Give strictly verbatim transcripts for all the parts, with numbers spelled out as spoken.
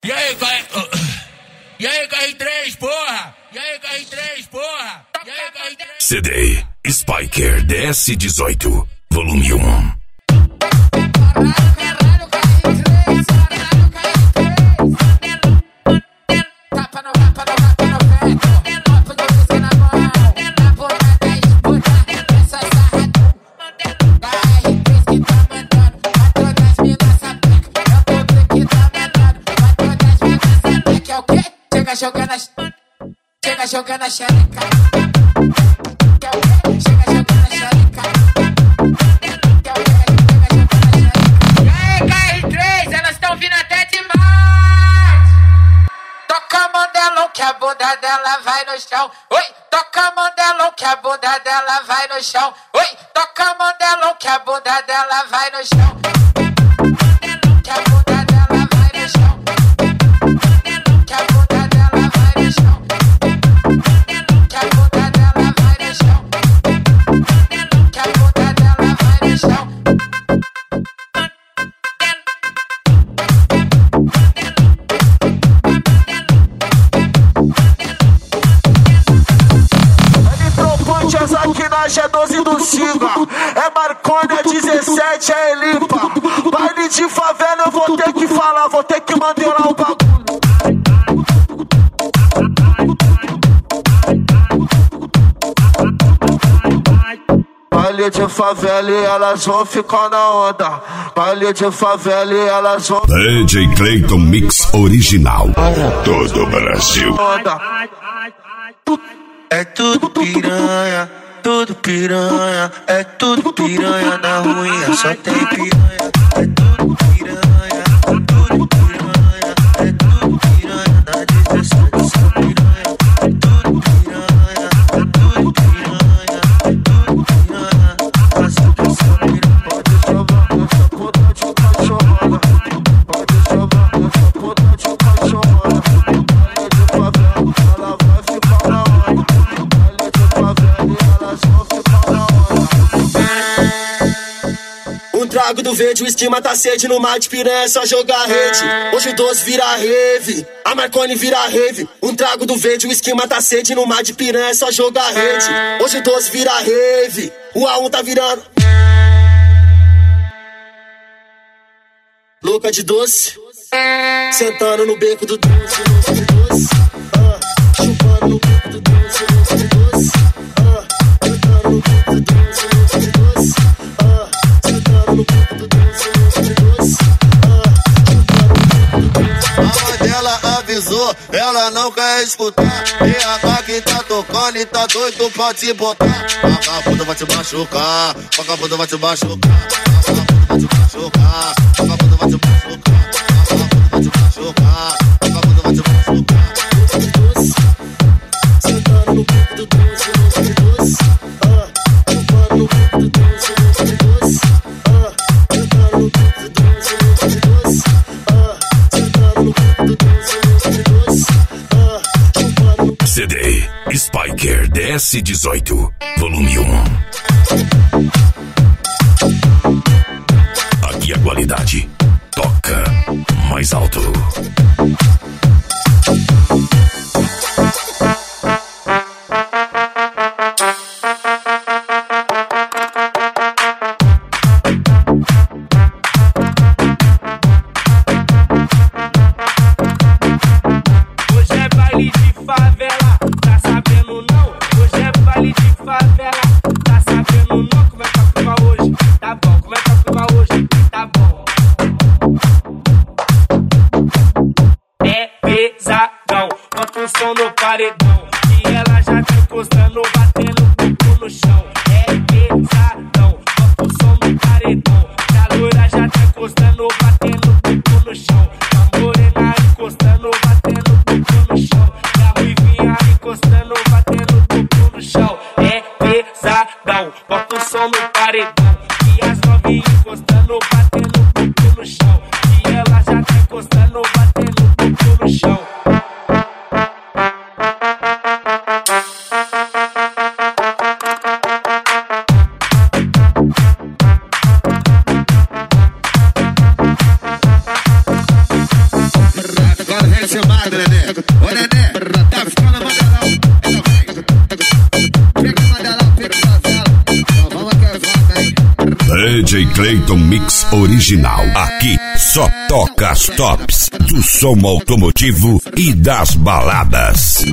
E aí, K... E aí, K R três, porra! E aí, K R três, porra! E aí, K R três... C D Spiker D S dezoito, volume um. Chega jogando a chega jogando a xereca. Chega jogando a xereca. E aí, K R três, elas tão vindo até demais. Toca Mandelão que a bunda dela vai no chão. Oi, toca Mandelão que a bunda dela vai no chão. Oi, toca Mandelão que a bunda dela vai no chão. Que a bunda dela vai no chão. Que a bunda dela vai no chão. Que a bunda dela vai no chão. Que a bunda dela vai no chão. Eletropontes aqui na G doze do Singa. É Marconi, é dezessete, é Elipa. Baile de favela eu vou ter que falar, vou ter que mandelar o bagulho. Baile de favela e elas vão ficar na onda. Baile de favela e elas vão... D J Clayton Mix original para todo o Brasil. É tudo piranha, tudo piranha. É tudo piranha na ruinha, só tem piranha. É tudo piranha, tudo piranha. É tudo piranha na dezessete, só piranha. É tudo piranha, é tudo piranha. É tudo piranha, passa que só piranha. Pode jogar essa puta de cachorrada. Pode jogar essa puta de cachorrada. Baile de favela, ela vai ficar na onda. Baile de favela e elas vão ficar na onda. Um trago do verde, o esquema tá sede. No mar de piranha é só jogar rede. Hoje o doce vira rave, a Marconi vira rave. Um trago do verde, o esquema tá sede. No mar de piranha é só jogar rede. Hoje o doce vira rave, o A um tá virando louca de doce, sentando no beco do doce, louca de doce, ah, chupando no beco do doce, louca de doce, ah, sentando no beco do doce, louca de doce, ah, sentando no beco do doce, louca de doce, ah, chupando no beco do doce. A mãe dela avisou, ela não quer escutar. E a K que tá tocando e tá doido pra te botar. Vagabundo vai te machucar, vagabundo vai te machucar, vagabundo vai te machucar, vagabundo vai te machucar, vagabundo vai te machucar, vagabundo vai te machucar. Louca de doce, sentando no beco do doce, louca de doce, ah, chupando no beco do doce, louca de doce, ah, sentando no beco do doce, louca de doce, ah, sentando no beco do doce, louca de doce, ah, chupando no... C D Spiker D S dezoito, volume um. Aqui a qualidade toca mais alto. Hoje é baile de favela, tá sabendo não? Hoje é baile de favela, tá sabendo não? Como é que tá o clima hoje? Tá bom, como é que tá o clima hoje? Tá bom. É pesadão, bota o som no paredão, e ela já tá encostando, batendo o corpo no chão. É pesadão, bota o som no paredão, que a loira já tá encostando, batendo o corpo no chão. A morena encostando, batendo o corpo no chão. E a ruivinha encostando, batendo o corpo no chão. É pesadão, bota o som no paredão, e as novinhas encostando, batendo o corpo no chão. E ela já tá encostando, batendo o corpo no chão. vai ser mato, nenê. Ô, nenê, tá ficando mandelão. Então vem. Fica mandelão, fica favela. Então vamos que vamos, hein. D J Clayton Mix Original. Aqui só toca as tops do som automotivo e das baladas.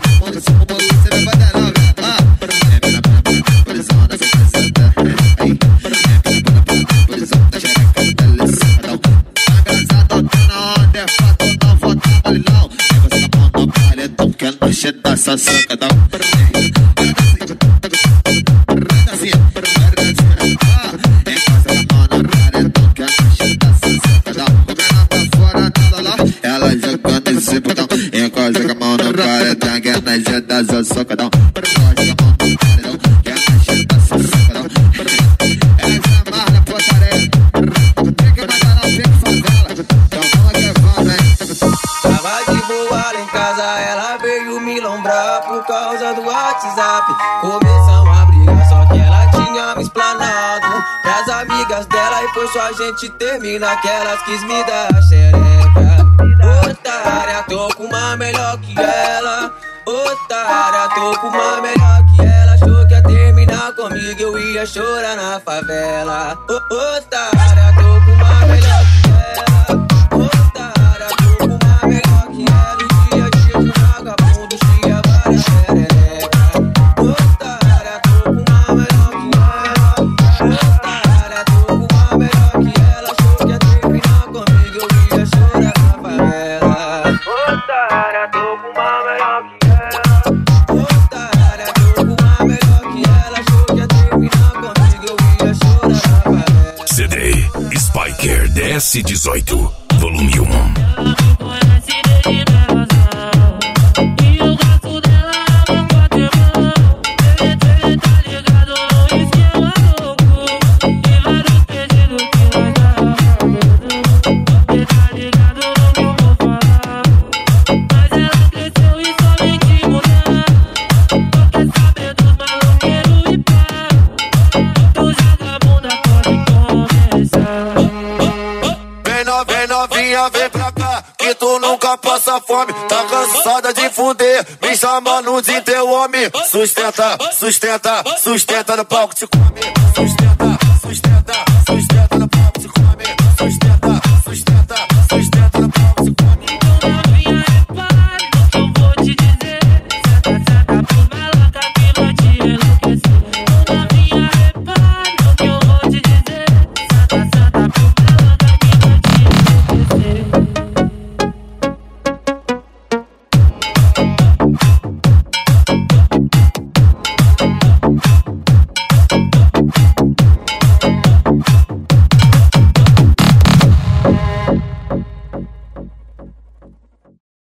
Essa saca da ela jogando esse botão, encosta com a mão no paredão, que é na jeta da socadão. Encosta com a mão no paredão, que é na jeta da socadão. Ela se amarra na portaria, tem que matar não, tem que favela. Então vamos que vamos, hein. Tava de boa lá em casa, ela veio me lombrar por causa do WhatsApp. Começamos a brigar, só que ela tinha me explanado pras amigas dela e foi só a gente terminar que elas quis me dar a xereca. Otária, tô com uma melhor que ela. Otária, tô com uma melhor que ela. Achou que ia terminar comigo, eu ia chorar na favela. Otária, tô com uma melhor que ela. Otária, tô com uma melhor que ela. O dia a dia com vagabundo, chia várias xerecas. Otária, tô com uma melhor que ela. Otária, tô com uma melhor que ela. Achou que ia terminar comigo, eu ia chorar na favela. Otária, tô com uma melhor que ela. Otária, tô com uma melhor que ela. Achou que ia terminar comigo, eu ia chorar na favela. C D Spiker D S dezoito, volume um. Vem pra cá, que tu nunca passa fome. Tá cansada de fuder, me chamando de teu homem. Sustenta, sustenta, sustenta no palco te come. Sustenta, sustenta, sustenta no palco te come. Sustenta,